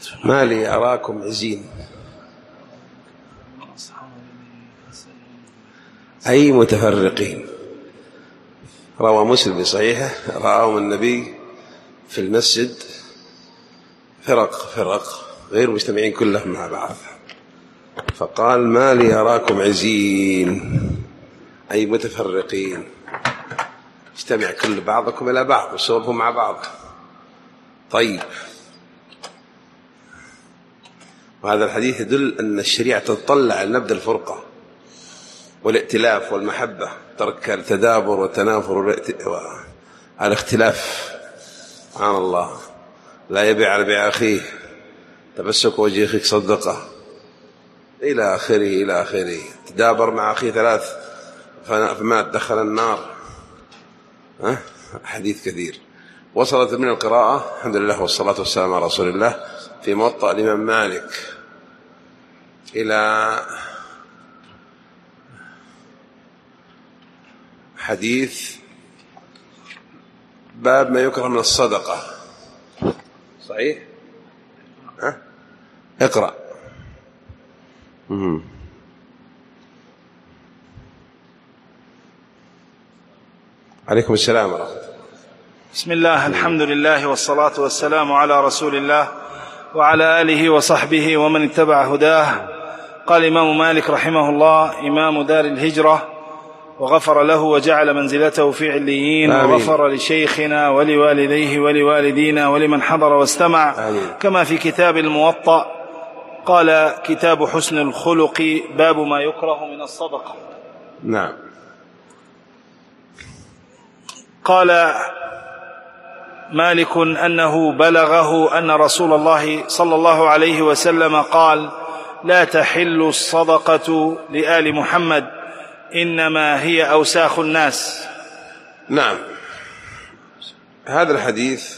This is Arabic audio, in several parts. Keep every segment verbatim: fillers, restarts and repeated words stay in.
ما لي أراكم عزين أي متفرقين. روى مسلم بصحيحه رآهم النبي في المسجد فرق فرق غير مجتمعين كلهم مع بعض، فقال ما لي أراكم عزين أي متفرقين، اجتمع كل بعضكم إلى بعض وصوبهم مع بعض. طيب، وهذا الحديث يدل أن الشريعة تتطلع على نبذ الفرقة والائتلاف والمحبة، ترك التدابر والتنافر والاختلاف. سبحان الله، لا يبيع على بيع أخيه، تمسك وجه أخيك صدقه، إلى آخره إلى آخره. تدابر مع أخيه ثلاث فمات دخل النار. ها؟ حديث كثير. وصلت من القراءة الحمد لله والصلاة والسلام على رسول الله في موطأ الإمام مالك إلى حديث باب ما يكره من الصدقة. صحيح؟ ها؟ اقرأ. مم. عليكم السلام ورحمة الله. بسم الله، الحمد لله والصلاة والسلام على رسول الله وعلى آله وصحبه ومن اتبع هداه. قال الإمام مالك رحمه الله إمام دار الهجرة، وغفر له وجعل منزلته في عليين، وغفر لشيخنا ولوالديه ولوالدينا ولمن حضر واستمع. آمين. كما في كتاب الموطأ قال كتاب حسن الخلق باب ما يكره من الصدقة. نعم. قال مالك أنه بلغه أن رسول الله صلى الله عليه وسلم قال لا تحل الصدقة لآل محمد إنما هي أوساخ الناس. نعم، هذا الحديث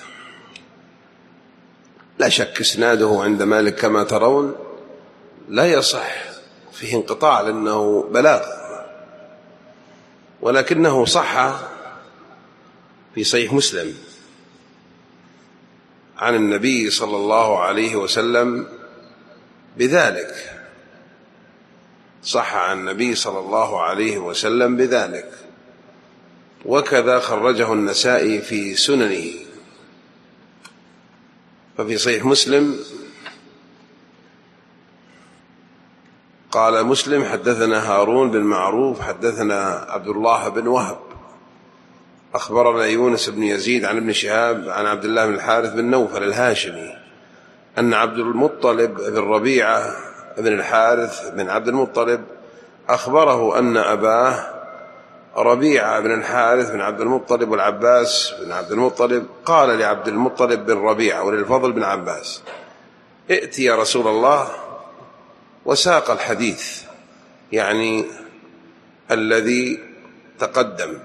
لا شك اسناده عند مالك كما ترون لا يصح، فيه انقطاع لأنه بلاغ، ولكنه صح في صحيح مسلم عن النبي صلى الله عليه وسلم بذلك، صح عن النبي صلى الله عليه وسلم بذلك. وكذا خرجه النسائي في سننه. ففي صحيح مسلم قال مسلم حدثنا هارون بن معروف حدثنا عبد الله بن وهب أخبرنا يونس بن يزيد عن ابن شهاب عن عبد الله بن الحارث بن نوفل الهاشمي أن عبد المطلب بن ربيعة بن الحارث بن عبد المطلب أخبره أن أباه ربيعة بن الحارث بن عبد المطلب والعباس بن عبد المطلب قال لعبد المطلب بن ربيعة وللفضل بن عباس ائت يا رسول الله، وساق الحديث يعني الذي تقدم،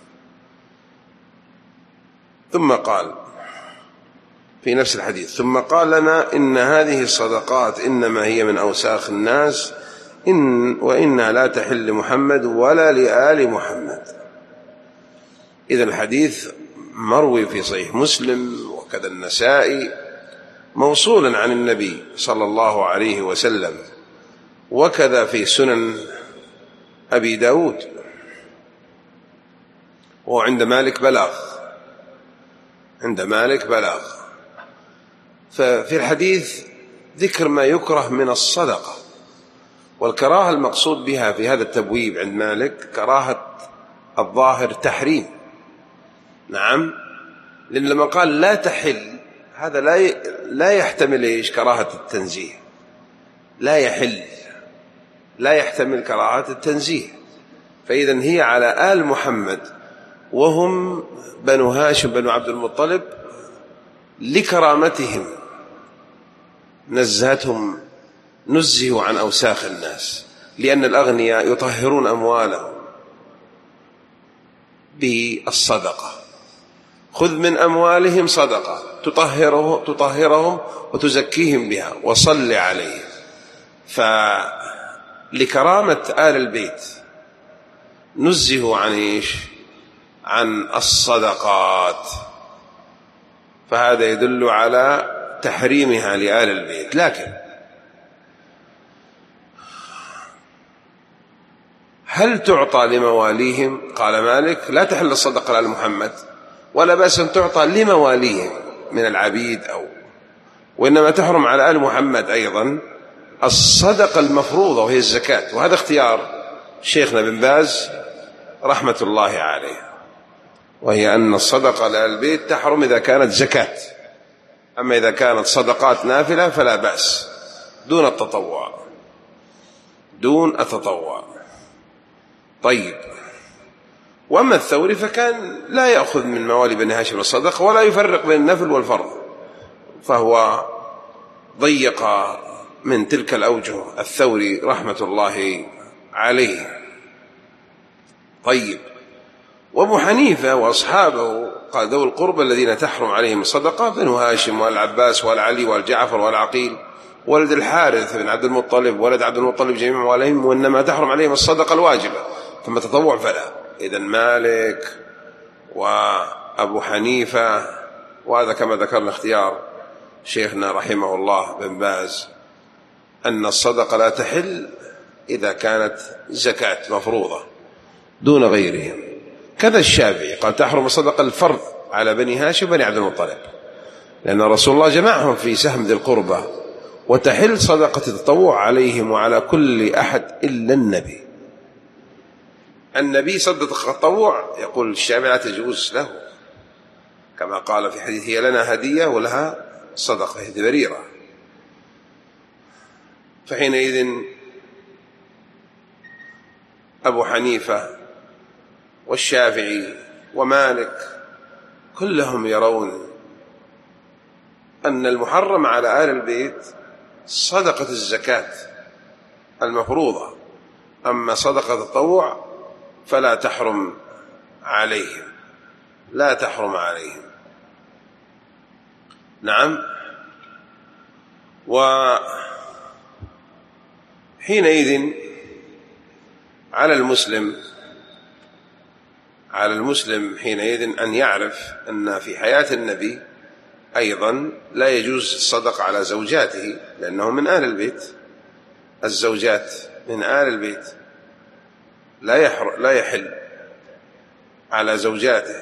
ثم قال في نفس الحديث ثم قال لنا إن هذه الصدقات إنما هي من أوساخ الناس إن وإنها لا تحل محمد ولا لآل محمد. إذا الحديث مروي في صحيح مسلم وكذا النسائي موصولا عن النبي صلى الله عليه وسلم، وكذا في سنن أبي داود، وعند مالك بلاغ، عند مالك بلاغ. ففي الحديث ذكر ما يكره من الصدقة، والكراهة المقصود بها في هذا التبويب عند مالك كراهة الظاهر تحريم. نعم، لأن لما قال لا تحل هذا لا لا يحتمل إيش كراهة التنزيه، لا يحل لا يحتمل كراهة التنزيه. فإذا هي على آل محمد وهم بنو هاشم بنو عبد المطلب لكرامتهم نزهتهم نزهوا عن أوساخ الناس، لأن الأغنياء يطهرون أموالهم بالصدقة. خذ من أموالهم صدقة تطهره تطهرهم وتزكيهم بها وصل عليهم. فلكرامة آل البيت نزهوا عن إيش؟ عن الصدقات. فهذا يدل على تحريمها لآل البيت. لكن هل تعطى لمواليهم؟ قال مالك لا تحل الصدقة لآل محمد، ولا بأس أن تعطى لمواليهم من العبيد، أو وإنما تحرم على آل محمد أيضا الصدقة المفروضة وهي الزكاة. وهذا اختيار شيخنا بن باز رحمة الله عليه، وهي أن الصدقة لآل البيت تحرم إذا كانت زكاة، أما إذا كانت صدقات نافلة فلا بأس دون التطوع، دون التطوع. طيب، وأما الثوري فكان لا يأخذ من موالي بني هاشم الصدقة ولا يفرق بين النفل والفرض، فهو ضيق من تلك الأوجه الثوري رحمة الله عليه. طيب، وابو حنيفة وأصحابه قال ذو القربى الذين تحرم عليهم الصدقة بنو هاشم والعباس والعلي والجعفر والعقيل ولد الحارث بن عبد المطلب ولد عبد المطلب جميع مواليهم، وإنما تحرم عليهم الصدقة الواجبة، ثم تطوع فلا. إذن مالك وأبو حنيفة، وهذا كما ذكرنا اختيار شيخنا رحمه الله بن باز، أن الصدقة لا تحل إذا كانت زكاة مفروضة دون غيرهم. كذا الشافعي قال تحرم الصدقة الفرض على بني هاشم بني عبد المطلب، لأن رسول الله جمعهم في سهم ذي القربى، وتحل صدقة التطوع عليهم وعلى كل أحد إلا النبي. النبي صدقة التطوع يقول الشافعي لا تجوز له، كما قال في حديث هي لنا هدية ولها صدقة هذه بريرة. فحينئذ أبو حنيفة والشافعي ومالك كلهم يرون أن المحرم على آل البيت صدقة الزكاة المفروضة، أما صدقة التطوع فلا تحرم عليهم، لا تحرم عليهم. نعم. وحينئذ على المسلم على المسلم حينئذ أن يعرف أن في حياة النبي أيضا لا يجوز الصدقة على زوجاته، لأنه من آل البيت، الزوجات من آل البيت، لا يحر لا يحل على زوجاته.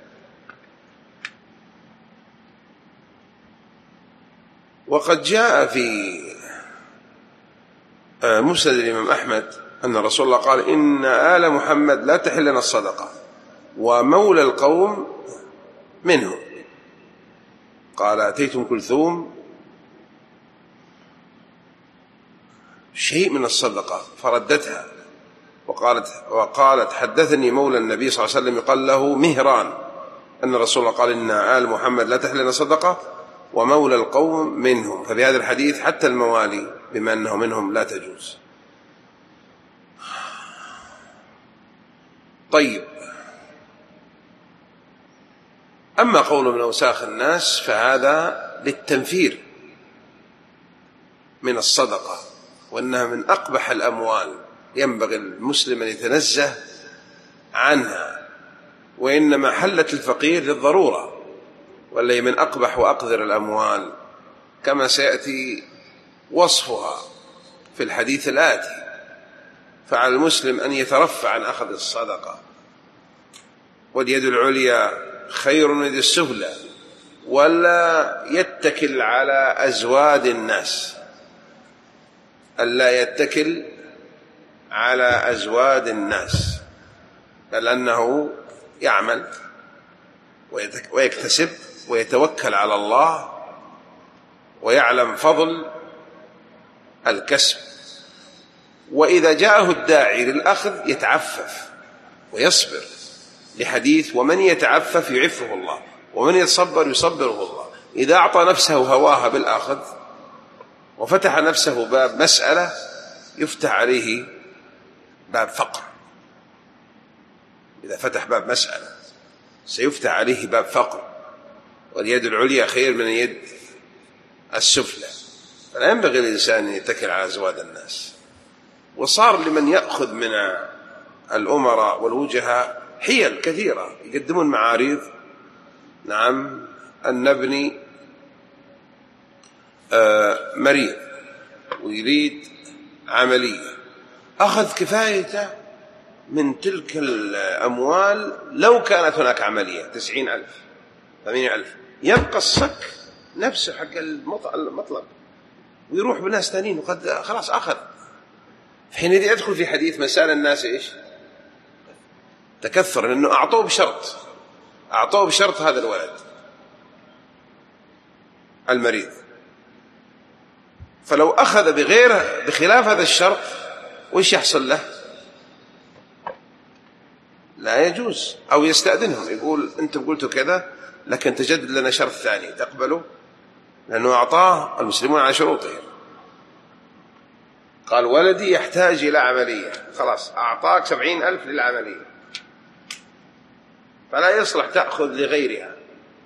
وقد جاء في مسند الإمام أحمد أن رسول الله قال إن آل محمد لا تحل لنا الصدقة ومولى القوم منهم. قال أتيت أم كلثوم شيء من الصدقة فردتها، وقالت وقالت حدثني مولى النبي صلى الله عليه وسلم يقال له مهران أن رسول الله قال إن آل محمد لا تحل لنا صدقة ومولى القوم منهم. فبهذا الحديث حتى الموالي بما أنه منهم لا تجوز. طيب، أما قول من أوساخ الناس فهذا للتنفير من الصدقة، وأنها من أقبح الأموال، ينبغي المسلم أن يتنزه عنها، وإنما حلت الفقير للضرورة، ولا من أقبح وأقذر الأموال كما سيأتي وصفها في الحديث الآتي. فعلى المسلم أن يترفع عن أخذ الصدقة، واليد العليا خير من اليد السفلى، ولا يتكل على أزواد الناس، ألا يتكل على أزواد الناس، بل أنه يعمل ويكتسب ويتوكل على الله ويعلم فضل الكسب. وإذا جاءه الداعي للأخذ يتعفف ويصبر، لحديث ومن يتعفف يعفه الله ومن يتصبر يصبره الله. إذا أعطى نفسه هواها بالأخذ وفتح نفسه باب مسألة يفتح عليه باب فقر. إذا فتح باب مسألة سيفتح عليه باب فقر، واليد العليا خير من اليد السفلى. فلا ينبغي الإنسان أن يتكل على أزواد الناس. وصار لمن يأخذ من الأمراء والوجهاء حيل كثيرة، يقدمون معارض، نعم، أن نبني مريض ويريد عملية، أخذ كفايته من تلك الأموال لو كانت هناك عملية تسعين ألف ثمانين ألف، يبقى الصك نفسه حق المطلب ويروح بناس ثانيين وقد خلاص أخذ. حينئذ يدخل في حديث من سأل الناس إيش؟ تكثر، لأنه أعطوه بشرط، أعطوه بشرط هذا الولد المريض، فلو أخذ بغير بخلاف هذا الشرط وإيش يحصل له؟ لا يجوز. أو يستأذنهم يقول أنتم قلتوا كذا لكن تجدد لنا شرط ثاني تقبلوا، لأنه أعطاه المسلمون على شروطهم. قال ولدي يحتاج إلى عملية، خلاص أعطاك سبعين ألف للعملية، فلا يصلح تأخذ لغيرها.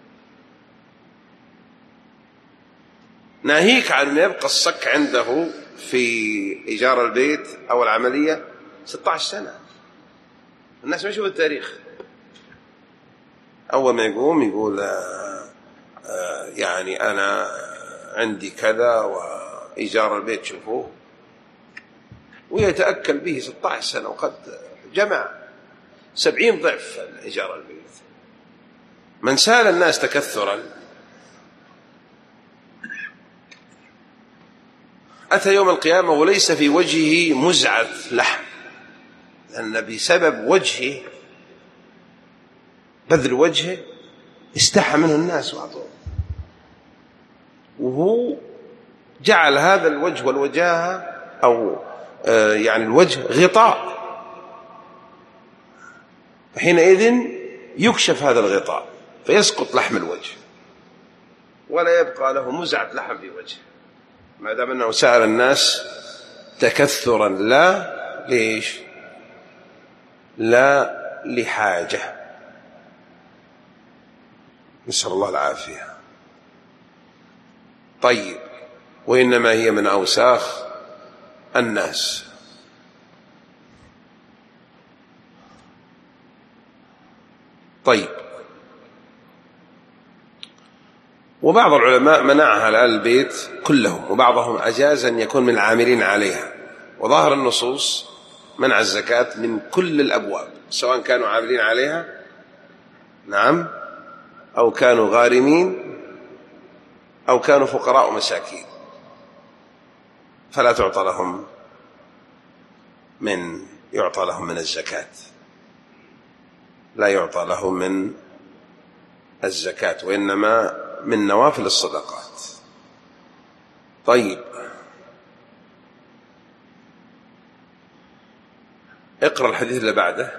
ناهيك عن أن يبقى الصك عنده في إيجار البيت أو العملية ستة عشر سنة. الناس ما يشوفوا التاريخ، أول ما يقوم يقول آه آه يعني أنا عندي كذا وإيجار البيت شوفوه، ويتأكل به ستة عشر سنة وقد جمع سبعين ضعف إيجار البيت. من سال الناس تكثرا أتى يوم القيامة وليس في وجهه مزعة لحم، لأن بسبب وجهه بذل وجهه استحى منه الناس وأعطوه، وهو جعل هذا الوجه والوجاهة أو آه يعني الوجه غطاء، فحينئذ يكشف هذا الغطاء فيسقط لحم الوجه ولا يبقى له مزعة لحم في وجهه، ما دام أنه سأل الناس تكثرا لا ليش؟ لا لحاجة، نسأل الله العافية. طيب، وإنما هي من أوساخ الناس. طيب، وبعض العلماء منعها على البيت كلهم، وبعضهم أجاز أن يكون من العاملين عليها، وظاهر النصوص منع الزكاة من كل الأبواب، سواء كانوا عاملين عليها نعم أو كانوا غارمين أو كانوا فقراء ومساكين، فلا تعطى لهم من يعطى لهم من الزكاة، لا يعطى لهم من الزكاة، وإنما من نوافل الصدقات. طيب، اقرأ الحديث اللي بعده.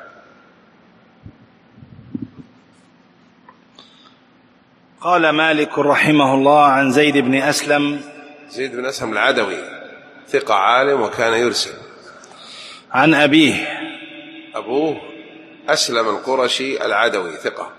قال مالك رحمه الله عن زيد بن أسلم. زيد بن أسلم العدوي ثقة عالم وكان يرسل. عن أبيه. أبوه أسلم القرشي العدوي ثقة.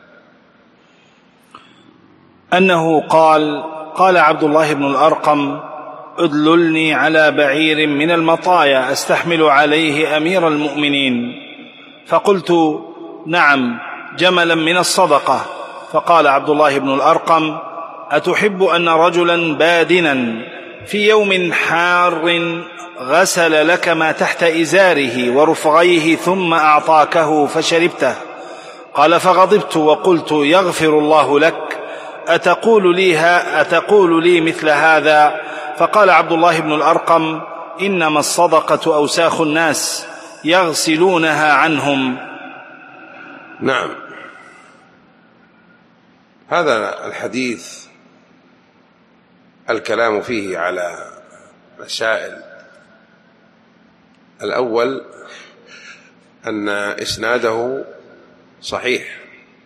أنه قال: قال عبد الله بن الأرقم: ادللني على بعير من المطايا أستحمل عليه أمير المؤمنين. فقلت: نعم، جملا من الصدقة. فقال عبد الله بن الأرقم: أتحب أن رجلا بادنا في يوم حار غسل لك ما تحت إزاره ورفغيه ثم أعطاكه فشربته؟ قال: فغضبت وقلت: يغفر الله لك، أتقول لي, ها أتقول لي مثل هذا؟ فقال عبد الله بن الأرقم: إنما الصدقة أوساخ الناس يغسلونها عنهم. نعم، هذا الحديث الكلام فيه على مسائل. الأول أن إسناده صحيح،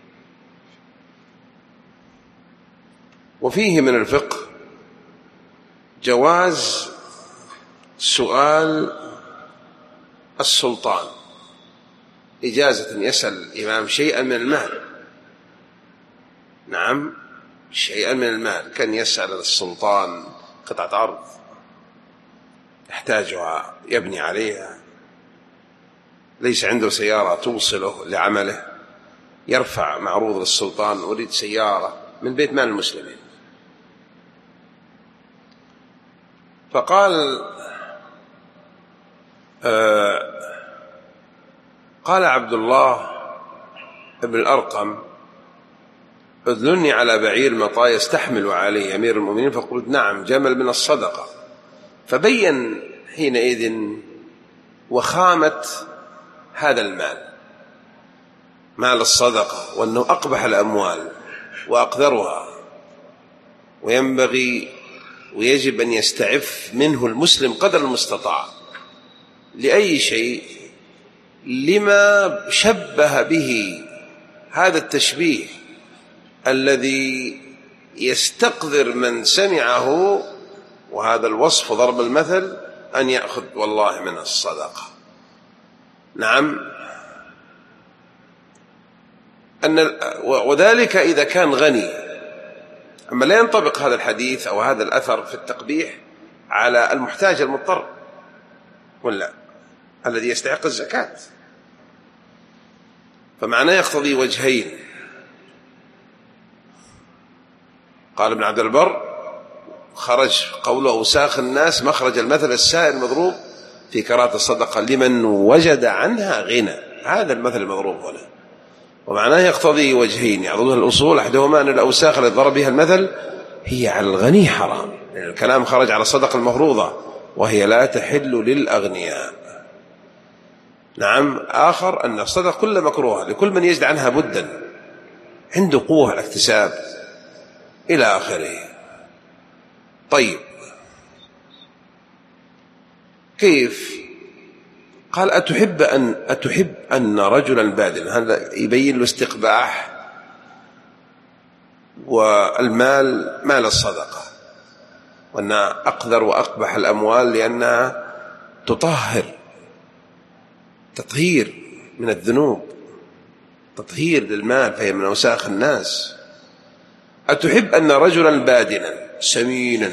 وفيه من الفقه جواز سؤال السلطان، إجازة يسأل الإمام شيئا من المال، نعم شيئا من المال، كان يسأل السلطان قطعة أرض يحتاجها يبني عليها، ليس عنده سيارة توصله لعمله، يرفع معروض للسلطان: أريد سيارة من بيت مال المسلمين. فقال آه قال عبد الله بن الأرقم: ادلني على بعير مطايا يستحمل عليه أمير المؤمنين. فقلت: نعم، جمل من الصدقة. فبين حينئذ وخامة هذا المال، مال الصدقة، وأنه أقبح الأموال وأقذرها، وينبغي ويجب أن يستعف منه المسلم قدر المستطاع لأي شيء، لما شبه به هذا التشبيه الذي يستقذر من سمعه، وهذا الوصف ضرب المثل، أن يأخذ والله من الصدقة. نعم، أن وذلك إذا كان غني. أما لا ينطبق هذا الحديث أو هذا الأثر في التقبيح على المحتاج المضطر، ولا الذي يستحق الزكاة. فمعناه يقتضي وجهين. قال ابن عبد البر: خرج قوله أوساخ الناس مخرج المثل السائر المضروب في كراهة الصدقة لمن وجد عنها غنى. هذا المثل المضروب هنا، ومعناه يقتضي وجهين يعضدها الأصول. أحدهما أن الأوساخ التي ضرب بها المثل هي على الغني حرام، لأن الكلام خرج على الصدقة المفروضة وهي لا تحل للأغنياء. نعم. آخر أن الصدقة كل مكروهة لكل من يجد عنها بدا، عنده قوة الاكتساب إلى آخره. طيب، كيف؟ قال: أتحب أن أتحب أن رجلا باذلا. هذا يبين له استقباح والمال مال الصدقة، وأنها أقذر وأقبح الأموال لأنها تطهر، تطهير من الذنوب، تطهير للمال، فهي من أوساخ الناس. أتحب أن رجلا بادنا سمينا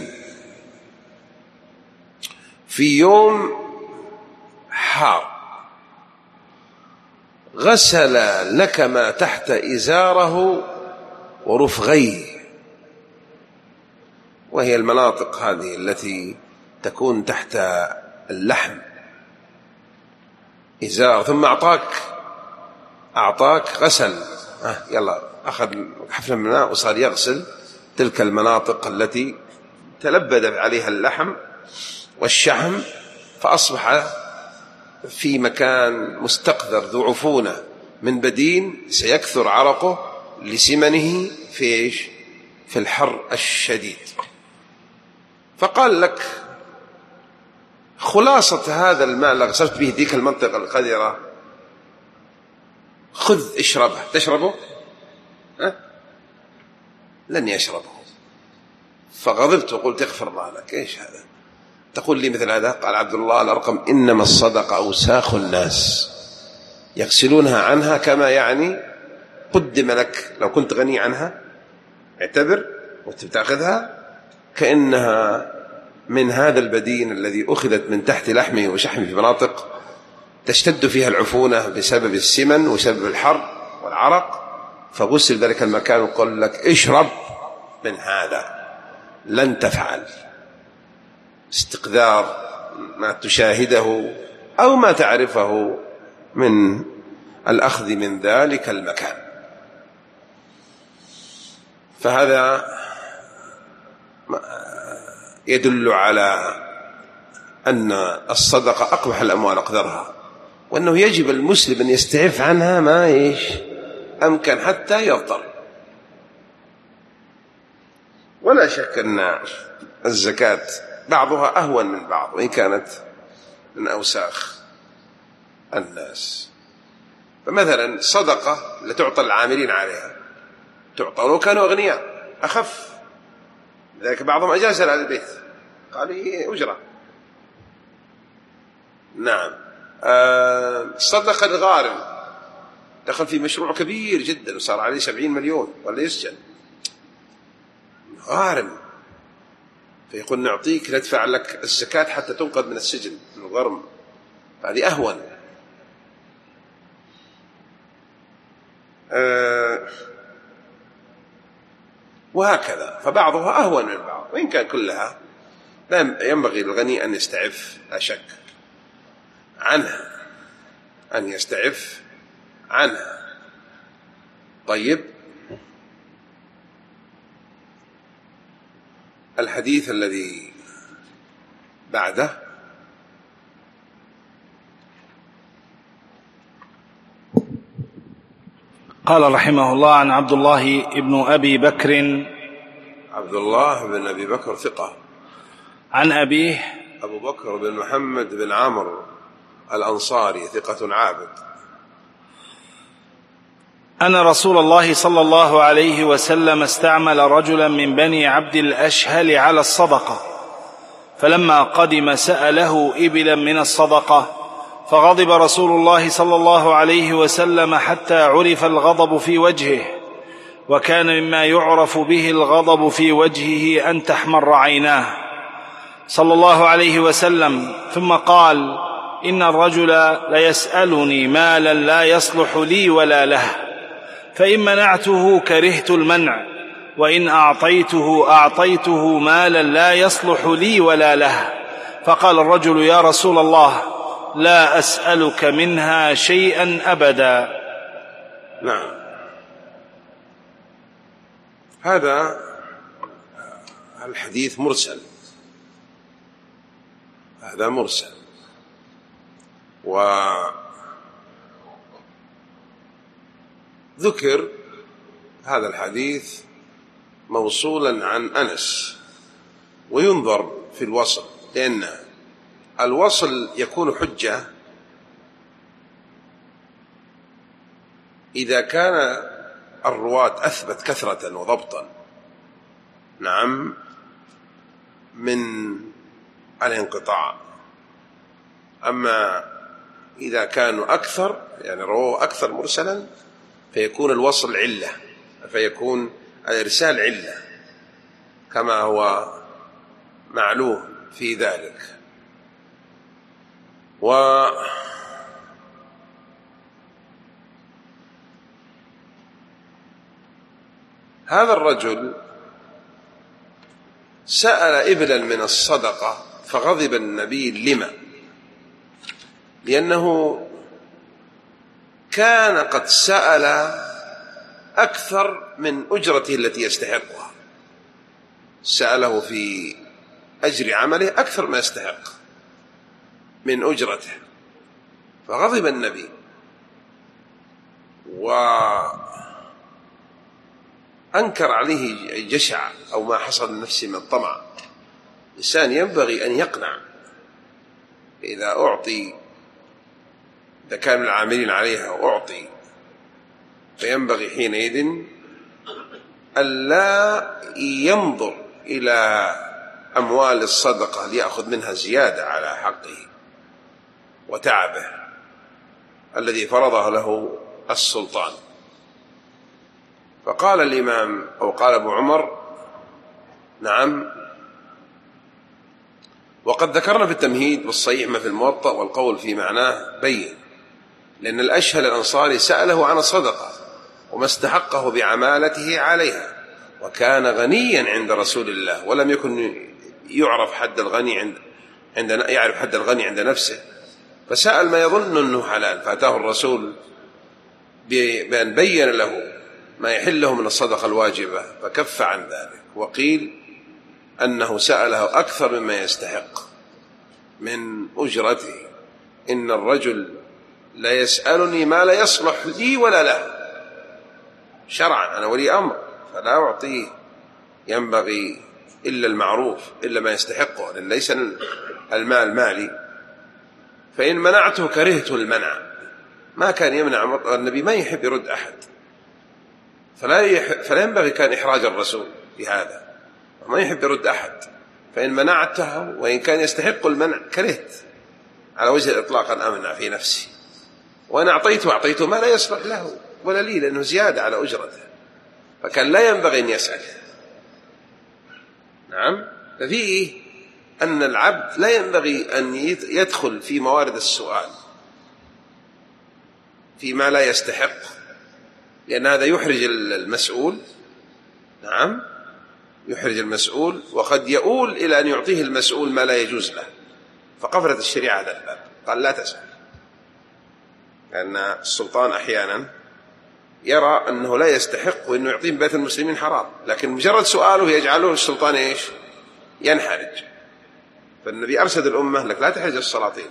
في يوم حار غسل لك ما تحت إزاره ورفغيه، وهي المناطق هذه التي تكون تحت اللحم، إزار، ثم أعطاك أعطاك غسل، آه يلا أخذ حفنة من الماء وصار يغسل تلك المناطق التي تلبد عليها اللحم والشحم، فأصبح في مكان مستقذر ذو عفونة من بدين سيكثر عرقه لسمنه في إيش؟ في الحر الشديد. فقال لك: خلاصة هذا الماء اللي غسلت به ذيك المنطقة القذرة خذ اشربه. تشربه؟ أه؟ لن يشربه. فغضبت وقلت: اغفر الله لك. ايش هذا؟ تقول لي مثل هذا؟ قال عبد الله الأرقم: إنما الصدقة أوساخ الناس يغسلونها عنها، كما يعني قدم لك لو كنت غني عنها، اعتبر وتأخذها كأنها من هذا البدين الذي أخذت من تحت لحمه وشحمه في مناطق تشتد فيها العفونة بسبب السمن وسبب الحر والعرق، فغسل ذلك المكان وقال لك: اشرب من هذا. لن تفعل. استقذار ما تشاهده أو ما تعرفه من الأخذ من ذلك المكان. فهذا يدل على أن الصدقة أقبح الأموال أقدرها، وأنه يجب المسلم أن يستعف عنها ما إيش أمكن حتى يضطر. ولا شك أن الزكاة بعضها أهون من بعض، وإن كانت من أوساخ الناس. فمثلا الصدقة لتعطى العاملين عليها تعطى لو كانوا أغنياء، أخف. لذلك بعضهم أجاز على البيت، قالوا هي أجرة. نعم. الصدقة الغارم دخل في مشروع كبير جدا وصار عليه سبعين مليون ولا يسجن، غارم، فيقول: نعطيك ندفع لك الزكاة حتى تنقذ من السجن من الغرم. هذه أهون. أه وهكذا، فبعضها أهون من بعض، وإن كان كلها لا ينبغي للغني أن يستعف، لا شك عنها، أن يستعف عنها. طيب، الحديث الذي بعده: قال رحمه الله: عن عبد الله بن أبي بكر. عبد الله بن أبي بكر ثقة. عن أبيه أبو بكر بن محمد بن عمرو الأنصاري ثقة عابد. أن رسول الله صلى الله عليه وسلم استعمل رجلا من بني عبد الأشهل على الصدقة، فلما قدم سأله إبلا من الصدقة، فغضب رسول الله صلى الله عليه وسلم حتى عرف الغضب في وجهه، وكان مما يعرف به الغضب في وجهه أن تحمر عيناه صلى الله عليه وسلم، ثم قال: إن الرجل ليسألني مالا لا يصلح لي ولا له، فإن منعته كرهت المنع، وإن أعطيته أعطيته مالا لا يصلح لي ولا له. فقال الرجل: يا رسول الله، لا أسألك منها شيئا أبدا. نعم، هذا الحديث مرسل، هذا مرسل، وذكر هذا الحديث موصولا عن أنس، وينظر في الوصل، لأن الوصل يكون حجة إذا كان الرواة أثبت كثرة وضبطا، نعم، من الانقطاع. أما إذا كانوا أكثر، يعني رواه أكثر مرسلا، فيكون الوصل علة، فيكون الإرسال علة، كما هو معلوم في ذلك. وهذا الرجل سأل إبلا من الصدقة، فغضب النبي. لما؟ لأنه كان قد سأل أكثر من أجرته التي يستحقها، سأله في أجر عمله أكثر ما يستحق من أجرته، فغضب النبي وأنكر عليه جشع أو ما حصل لنفسه من الطمع. الإنسان ينبغي أن يقنع إذا أعطي، إذا كان العاملين عليها أعطي، فينبغي حينئذ ألا ينظر إلى أموال الصدقة ليأخذ منها زيادة على حقه وتعبه الذي فرضه له السلطان. فقال الإمام أو قال أبو عمر: نعم، وقد ذكرنا في التمهيد والصحيح ما في الموطأ، والقول في معناه بين، لأن الأشهل الأنصاري سأله عن الصدقة وما استحقه بعمالته عليها، وكان غنيا عند رسول الله، ولم يكن يعرف حد الغني عند عند يعرف حد الغني عند نفسه، فسأل ما يظن أنه حلال، فأتاه الرسول بأن بين له ما يحله من الصدقة الواجبة، فكف عن ذلك. وقيل أنه سأله أكثر مما يستحق من أجرته: إن الرجل لا يسألني ما لا يصلح لي ولا له، شرعا أنا ولي أمر فلا أعطيه ينبغي إلا المعروف، إلا ما يستحقه، لأن ليس المال مالي. فإن منعته كرهت المنع، ما كان يمنع النبي، ما يحب يرد أحد، فلا, يح... فلا ينبغي كان إحراج الرسول بهذا، ما يحب يرد أحد. فإن منعته وإن كان يستحق المنع كرهت على وجه الإطلاق أن أمنع في نفسي، وأن أعطيته أعطيته ما لا يصلح له ولا لي، لأنه زيادة على أجرته، فكان لا ينبغي أن يسأل. نعم، ففيه أن العبد لا ينبغي أن يدخل في موارد السؤال فيما لا يستحق، لأن هذا يحرج المسؤول، نعم، يحرج المسؤول، وقد يؤول إلى أن يعطيه المسؤول ما لا يجوز له، فقفلت الشريعة هذا الباب، قال لا تسأل، لأن السلطان أحيانا يرى أنه لا يستحق وأنه يعطيه بيت المسلمين حرام، لكن مجرد سؤاله يجعله السلطان إيش؟ ينحرج. فالنبي أرشد الأمة لك لا تحرج السلاطين،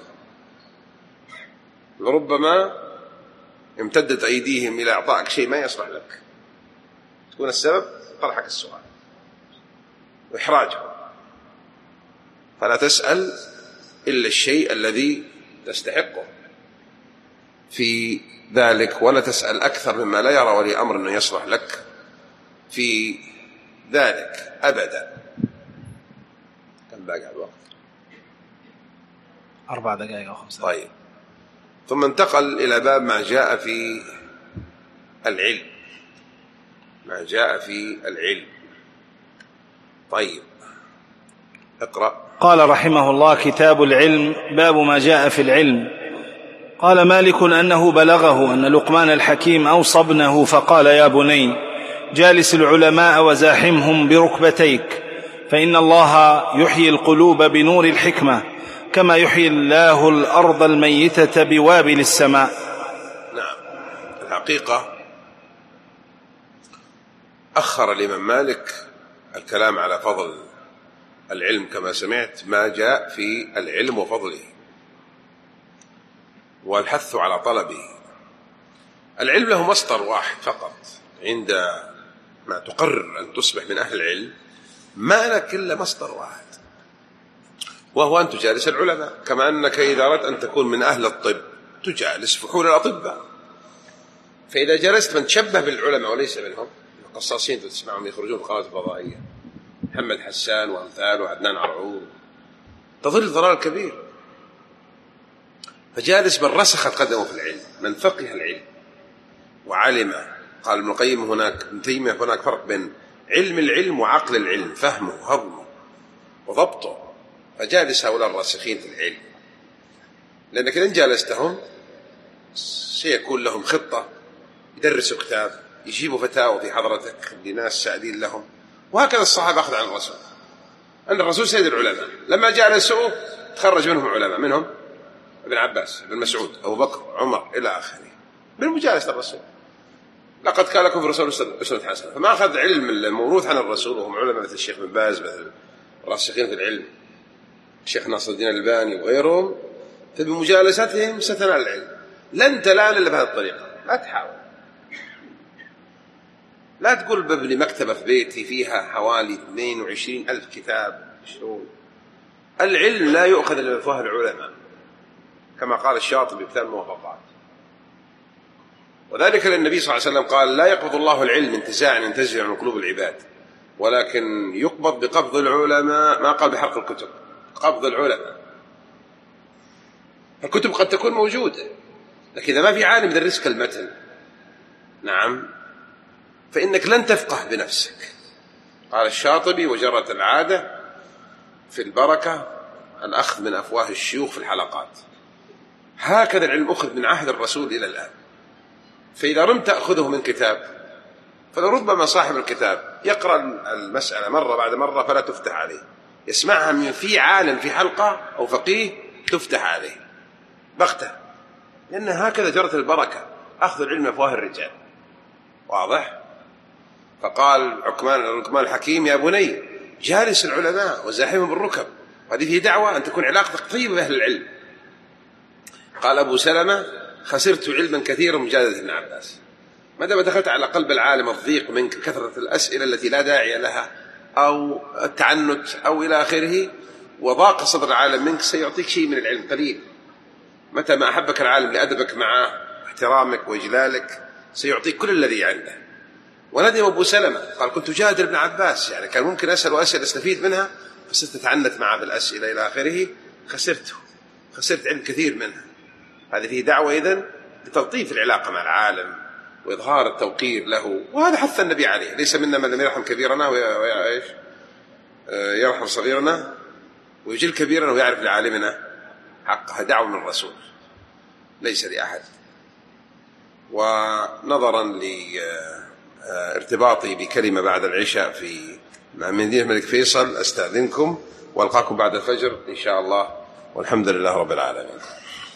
لربما امتدت أيديهم إلى إعطائك شيء ما يصلح لك، تكون السبب طرحك السؤال وإحراجه. فلا تسأل إلا الشيء الذي تستحقه في ذلك، ولا تسأل أكثر مما لا يرى ولي أمر أنه يصلح لك في ذلك أبدا. كم باقي الوقت؟ أربع دقائق أو خمسة. طيب، ثم انتقل إلى باب ما جاء في العلم، ما جاء في العلم. طيب اقرأ. قال رحمه الله: كتاب العلم، باب ما جاء في العلم. قال مالك أنه بلغه أن لقمان الحكيم أوصى ابنه فقال: يا بني جالس العلماء وزاحمهم بركبتيك، فإن الله يحيي القلوب بنور الحكمة كما يحيي الله الأرض الميتة بوابل السماء. نعم، الحقيقة أخر الإمام مالك الكلام على فضل العلم كما سمعت ما جاء في العلم وفضله والحث على طلبه. العلم له مصدر واحد فقط، عندما تقرر أن تصبح من أهل العلم ما لك إلا مصدر واحد، وهو أن تجالس العلماء، كما أنك إذا أردت أن تكون من أهل الطب تجالس فحول الأطباء. فإذا جلست من تشبه بالعلماء وليس منهم، القصاصين تسمعهم يخرجون في القنوات الفضائية، محمد حسان وأمثاله وعدنان عرعور، تضل ضلال كبير. فجالس من رسخت قدمه في العلم، من فقه العلم وعلم. قال ابن القيم هناك، ابن تيمية هناك فرق بين علم العلم وعقل العلم، فهمه وهضمه وضبطه. فجالس هؤلاء الراسخين في العلم، لأنك إن جالستهم سيكون لهم خطة، يدرسوا كتاب، يجيبوا فتاوى في حضرتك لناس سائلين لهم. وهكذا الصحابة أخذ عن الرسول، أن الرسول سيد العلماء، لما جالسوه تخرج منهم علماء، منهم ابن عباس، ابن مسعود، أبو بكر، عمر، إلى آخره، بالمجالسة الرسول. لقد كان لكم في الرسول أسوة حسنة. فما أخذ علم الموروث عن الرسول وهم علماء مثل الشيخ بن باز، مثل الراسخين في العلم الشيخ ناصر الدين الألباني وغيرهم، فبمجالستهم ستنال العلم. لن تنال إلا بهذه الطريقة. لا تحاول، لا تقول ببني مكتبة في بيتي فيها حوالي اثنين وعشرين ألف كتاب. العلم لا يؤخذ إلا بفهم العلماء، كما قال الشاطبي بكتاب الموافقات. وذلك للنبي صلى الله عليه وسلم قال: لا يقبض الله العلم انتزاعا ينتزع من قلوب العباد، ولكن يقبض بقبض العلماء. ما قال بحرق الكتب، قبض العلماء. الكتب قد تكون موجودة، لكن إذا ما في عالم يدرسك المتن، نعم، فإنك لن تفقه بنفسك. قال الشاطبي: وجرت العادة في البركة الأخذ من أفواه الشيوخ في الحلقات. هكذا العلم أخذ من عهد الرسول إلى الآن. فإذا رمت تأخذه من كتاب، فلربما صاحب الكتاب يقرأ المسألة مرة بعد مرة فلا تفتح عليه، يسمعها من في عالم في حلقة أو فقيه تفتح عليه بغتة، لأن هكذا جرت البركة، أخذ العلم أفواه الرجال. واضح؟ فقال عقمان الحكيم: يا بني جالس العلماء وزاحمهم بالركب. وهذه فيه دعوة أن تكون علاقتك طيبة بأهل العلم. قال أبو سلمة: خسرت علما كثيرا من مجادلة ابن عباس. ما دام دخلت على قلب العالم الضيق منك، كثرة الأسئلة التي لا داعي لها أو التعنت أو إلى آخره، وضاق صدر العالم منك، سيعطيك شيء من العلم قليل. متى ما أحبك العالم لأدبك معه، احترامك وإجلالك، سيعطيك كل الذي عنده. وندم أبو سلمة قال: كنت جادل ابن عباس، يعني كان ممكن أسأل وأسأل استفيد منها، فصرت أتعنت معه بالأسئلة إلى آخره، خسرته، خسرت علم كثير منها. هذه فيه دعوة إذن لتلطيف العلاقة مع العالم وإظهار التوقير له، وهذا حث النبي عليه: ليس منا من لم يرحم كبيرنا ويعيش يرحم صغيرنا ويجل كبيرنا ويعرف لعالمنا حقها. دعوة من الرسول ليس لأحد. ونظرا لارتباطي بكلمة بعد العشاء في مع مدينة الملك فيصل. أستأذنكم وألقاكم بعد الفجر إن شاء الله، والحمد لله رب العالمين.